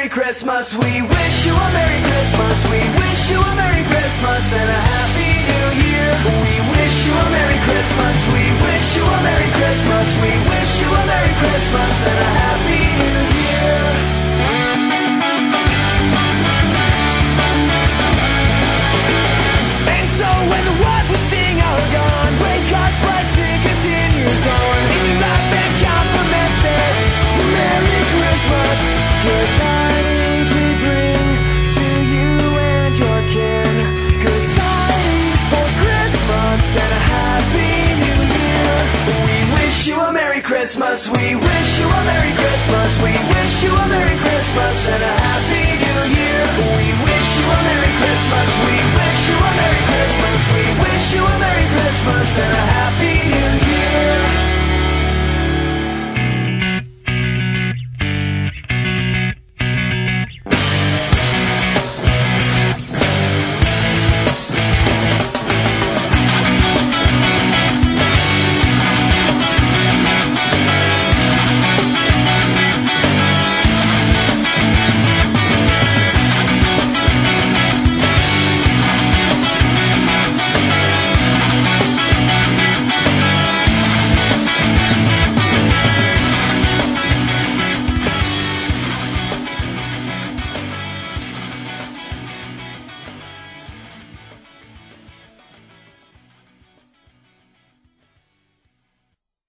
Merry Christmas. We wish you a Merry Christmas. We wish you a Merry Christmas and a Happy New Year. We wish you a Merry Christmas. We wish you a Merry Christmas. We wish you a Merry Christmas and a Happy New Year.